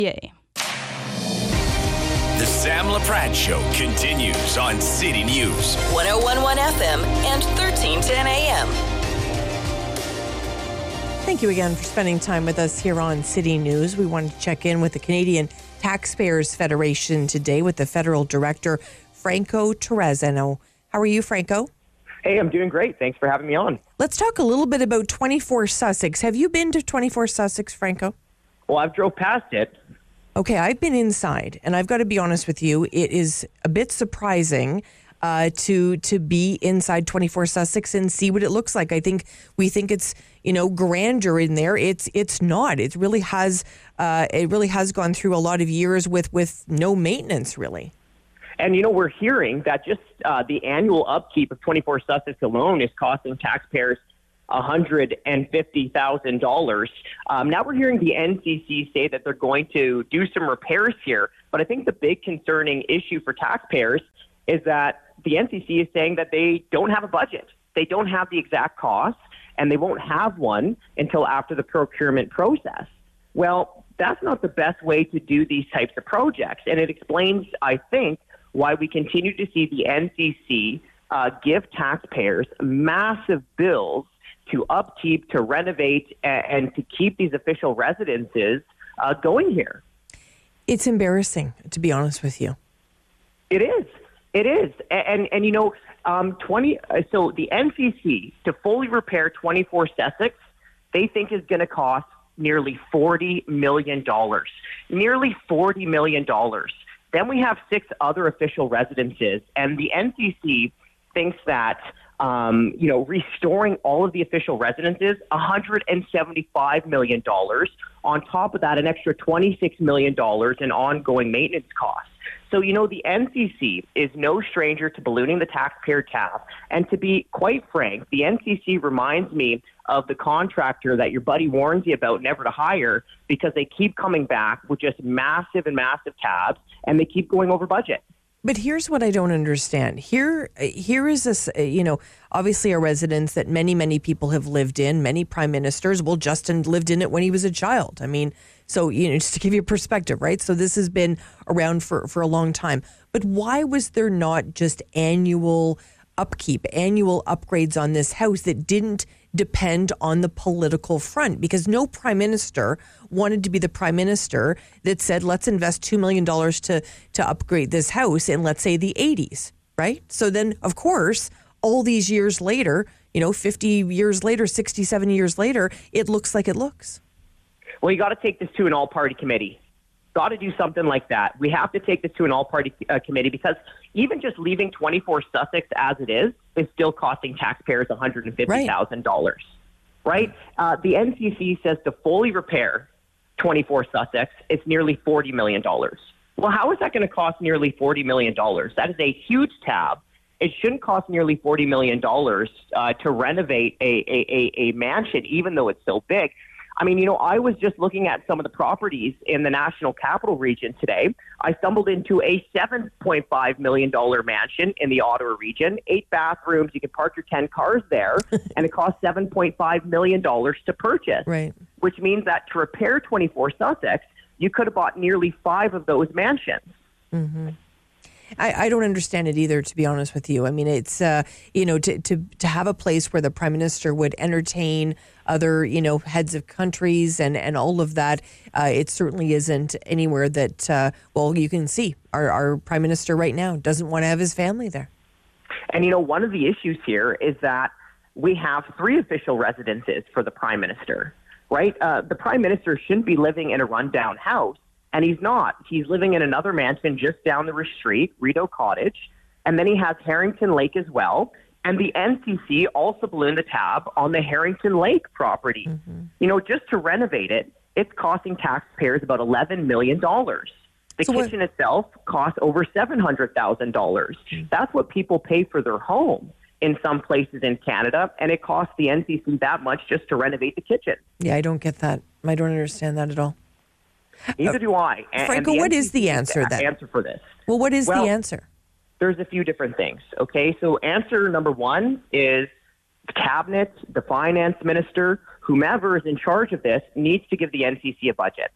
Yay. The Sam LaPrade Show continues on City News. 101.1 FM and 1310 AM. Thank you again for spending time with us here on City News. We wanted to check in with the Canadian Taxpayers Federation today with the federal director, Franco Terrazzano. How are you, Franco? Hey, I'm doing great. Thanks for having me on. Let's talk a little bit about 24 Sussex. Have you been to 24 Sussex, Franco? Well, I've drove past it. Okay, I've been inside, and I've got to be honest with you, it is a bit surprising to be inside 24 Sussex and see what it looks like. We think it's, grandeur in there. It's not. It really has gone through a lot of years with no maintenance, really. And, we're hearing that just the annual upkeep of 24 Sussex alone is costing taxpayers $150,000. Now we're hearing the NCC say that they're going to do some repairs here. But I think the big concerning issue for taxpayers is that the NCC is saying that they don't have a budget. They don't have the exact costs, and they won't have one until after the procurement process. Well, that's not the best way to do these types of projects. And it explains, I think, why we continue to see the NCC give taxpayers massive bills to upkeep, to renovate, and to keep these official residences going here. It's embarrassing, to be honest with you. It is. It is. And so the NCC, to fully repair 24 Sussex, they think is going to cost nearly $40 million. Nearly $40 million. Then we have 6 other official residences, and the NCC thinks that restoring all of the official residences, $175 million. On top of that, an extra $26 million in ongoing maintenance costs. So, the NCC is no stranger to ballooning the taxpayer tab. And to be quite frank, the NCC reminds me of the contractor that your buddy warns you about never to hire, because they keep coming back with just massive tabs, and they keep going over budget. But here's what I don't understand. Here is this, obviously a residence that many people have lived in. Many prime ministers. Well, Justin lived in it when he was a child. I mean, so, just to give you perspective, right? So this has been around for a long time. But why was there not just annual upkeep, annual upgrades on this house that didn't depend on the political front? Because no prime minister wanted to be the prime minister that said, let's invest $2 million to upgrade this house in, let's say, the 80s, right? So then, of course, all these years later, 50 years later, 67 years later, it looks like it looks. Well, you got to take this to an all-party committee. Got to do something like that. We have to take this to an all-party committee, because even just leaving 24 Sussex as it is still costing taxpayers $150,000, right? The NCC says to fully repair 24 Sussex, it's nearly $40 million. Well, how is that going to cost nearly $40 million? That is a huge tab. It shouldn't cost nearly $40 million to renovate a mansion, even though it's so big. I mean, I was just looking at some of the properties in the National Capital Region today. I stumbled into a $7.5 million mansion in the Ottawa region, 8 bathrooms. You can park your 10 cars there, and it costs $7.5 million to purchase, right? Which means that to repair 24 Sussex, you could have bought nearly 5 of those mansions. Mm-hmm. I don't understand it either, to be honest with you. I mean, it's, to have a place where the prime minister would entertain other, heads of countries and all of that, it certainly isn't anywhere that, you can see our prime minister right now doesn't want to have his family there. And, one of the issues here is that we have 3 official residences for the prime minister, right? The prime minister shouldn't be living in a rundown house. And he's not. He's living in another mansion just down the street, Rideau Cottage. And then he has Harrington Lake as well. And the NCC also ballooned the tab on the Harrington Lake property. Mm-hmm. Just to renovate it, it's costing taxpayers about $11 million. The kitchen itself costs over $700,000. Mm-hmm. That's what people pay for their home in some places in Canada. And it costs the NCC that much just to renovate the kitchen. Yeah, I don't get that. I don't understand that at all. Neither do I. Franco, what is the answer then? Answer for this. Well, what is the answer? There's a few different things. Okay, so answer number 1 is the cabinet, the finance minister, whomever is in charge of this needs to give the NCC a budget.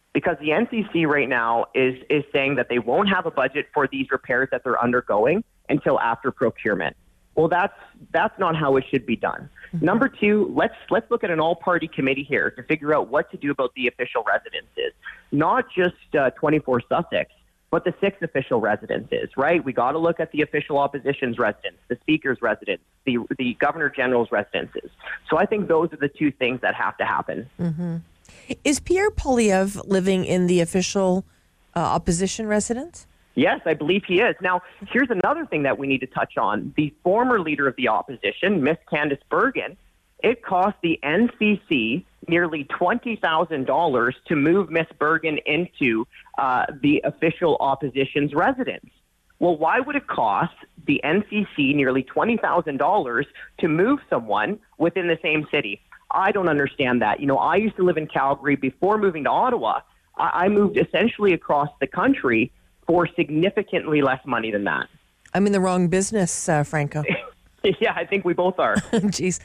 because the NCC right now is saying that they won't have a budget for these repairs that they're undergoing until after procurement. Well, that's not how it should be done. Mm-hmm. Number two, let's look at an all-party committee here to figure out what to do about the official residences, not just 24 Sussex, but the 6 official residences, right? We got to look at the official opposition's residence, the speaker's residence, the governor general's residences. So I think those are the two things that have to happen. Mm-hmm. Is Pierre Poilievre living in the official opposition residence? Yes, I believe he is. Now, here's another thing that we need to touch on. The former leader of the opposition, Miss Candice Bergen, it cost the NCC nearly $20,000 to move Miss Bergen into the official opposition's residence. Well, why would it cost the NCC nearly $20,000 to move someone within the same city? I don't understand that. You know, I used to live in Calgary before moving to Ottawa. I moved essentially across the country for significantly less money than that. I'm in the wrong business, Franco. Yeah, I think we both are. Jeez.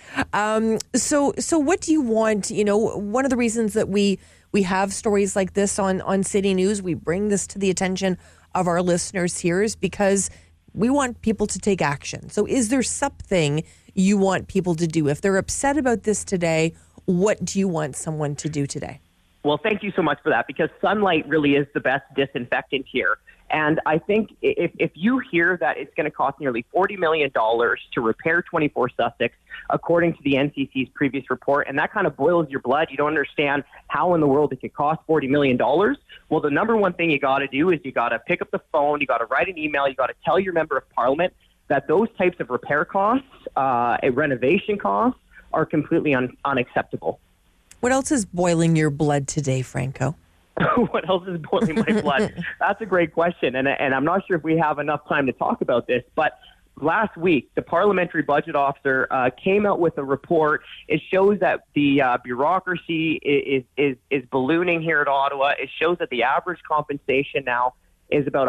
So what do you want? You know, one of the reasons that we have stories like this on City News, we bring this to the attention of our listeners here, is because we want people to take action. So is there something you want people to do? If they're upset about this today, what do you want someone to do today? Well, thank you so much for that, because sunlight really is the best disinfectant here. And I think if you hear that it's going to cost nearly $40 million to repair 24 Sussex, according to the NCC's previous report, and that kind of boils your blood, you don't understand how in the world it could cost $40 million. Well, the number one thing you got to do is you got to pick up the phone, you got to write an email, you got to tell your member of parliament that those types of repair costs, renovation costs, are completely unacceptable. What else is boiling your blood today, Franco? What else is boiling my blood? That's a great question, and I'm not sure if we have enough time to talk about this, but last week, the Parliamentary Budget Officer came out with a report. It shows that the bureaucracy is ballooning here at Ottawa. It shows that the average compensation now is about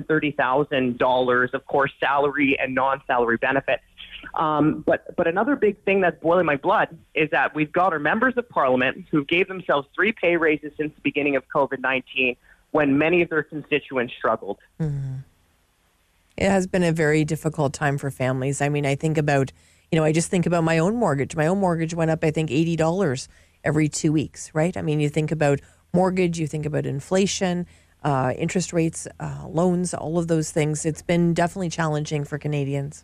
$130,000, of course, salary and non-salary benefits. But another big thing that's boiling my blood is that we've got our members of parliament who gave themselves 3 pay raises since the beginning of COVID-19 when many of their constituents struggled. Mm-hmm. It has been a very difficult time for families. I mean, I think about, I just think about my own mortgage. My own mortgage went up, I think, $80 every 2 weeks, right? I mean, you think about mortgage, you think about inflation, interest rates, loans, all of those things. It's been definitely challenging for Canadians.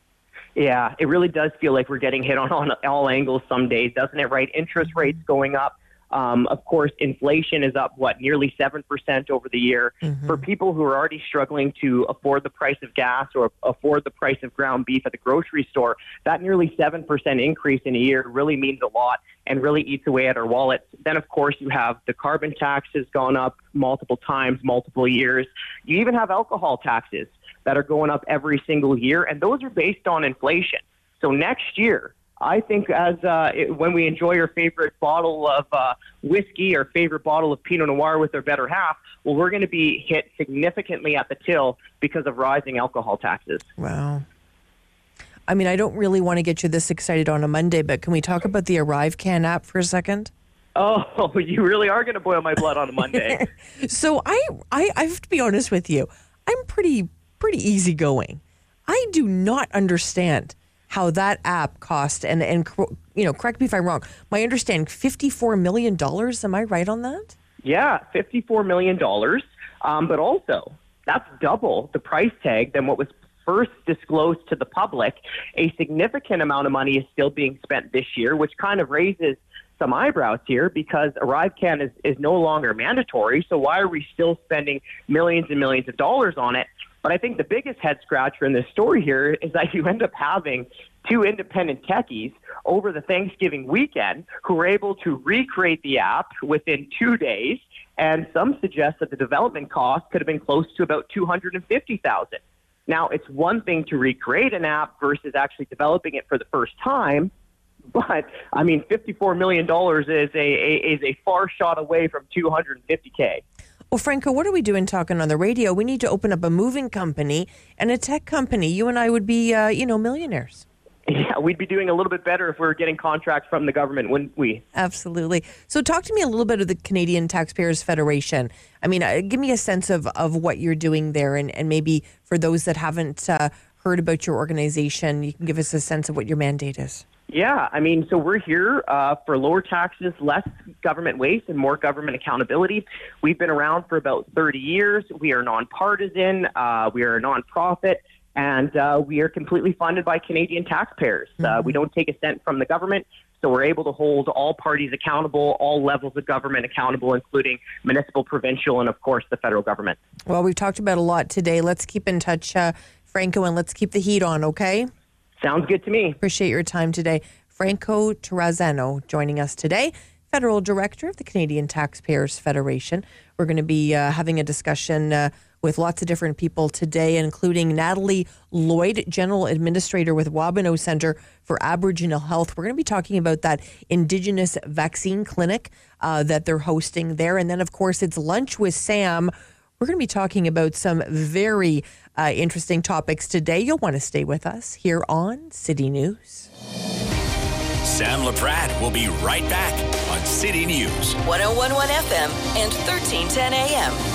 Yeah, it really does feel like we're getting hit on all angles some days, doesn't it, right? Interest rates going up. Of course, inflation is up, nearly 7% over the year. Mm-hmm. For people who are already struggling to afford the price of gas or afford the price of ground beef at the grocery store, that nearly 7% increase in a year really means a lot and really eats away at our wallets. Then, of course, you have the carbon tax has gone up multiple times, multiple years. You even have alcohol taxes that are going up every single year, and those are based on inflation. So next year, I think when we enjoy our favorite bottle of whiskey or favorite bottle of Pinot Noir with our better half, well, we're going to be hit significantly at the till because of rising alcohol taxes. Wow. I mean, I don't really want to get you this excited on a Monday, but can we talk about the ArriveCan app for a second? Oh, you really are going to boil my blood on a Monday. So I have to be honest with you. I'm pretty easygoing. I do not understand how that app cost, and correct me if I'm wrong. My understanding, $54 million. Am I right on that? Yeah, $54 million. But also, that's double the price tag than what was first disclosed to the public. A significant amount of money is still being spent this year, which kind of raises some eyebrows here because ArriveCan is no longer mandatory. So why are we still spending millions and millions of dollars on it? But I think the biggest head scratcher in this story here is that you end up having 2 independent techies over the Thanksgiving weekend who were able to recreate the app within 2 days. And some suggest that the development cost could have been close to about $250,000. Now, it's one thing to recreate an app versus actually developing it for the first time. But, I mean, $54 million is a far shot away from $250K. Well, Franco, what are we doing talking on the radio? We need to open up a moving company and a tech company. You and I would be, millionaires. Yeah, we'd be doing a little bit better if we were getting contracts from the government, wouldn't we? Absolutely. So talk to me a little bit of the Canadian Taxpayers Federation. I mean, give me a sense of what you're doing there, and maybe for those that haven't heard about your organization, you can give us a sense of what your mandate is. Yeah, I mean, so we're here for lower taxes, less government waste, and more government accountability. We've been around for about 30 years. We are nonpartisan. We are a nonprofit. And we are completely funded by Canadian taxpayers. We don't take a cent from the government, so we're able to hold all parties accountable, all levels of government accountable, including municipal, provincial, and, of course, the federal government. Well, we've talked about a lot today. Let's keep in touch, Franco, and let's keep the heat on, okay? Sounds good to me. Appreciate your time today. Franco Terrazzano joining us today, Federal Director of the Canadian Taxpayers Federation. We're going to be having a discussion with lots of different people today, including Natalie Lloyd, General Administrator with Wabeno Centre for Aboriginal Health. We're going to be talking about that Indigenous vaccine clinic that they're hosting there. And then, of course, it's Lunch with Sam. We're going to be talking about some very interesting topics today. You'll want to stay with us here on City News. Sam LaPrat will be right back on City News. 101.1 FM and 1310 AM.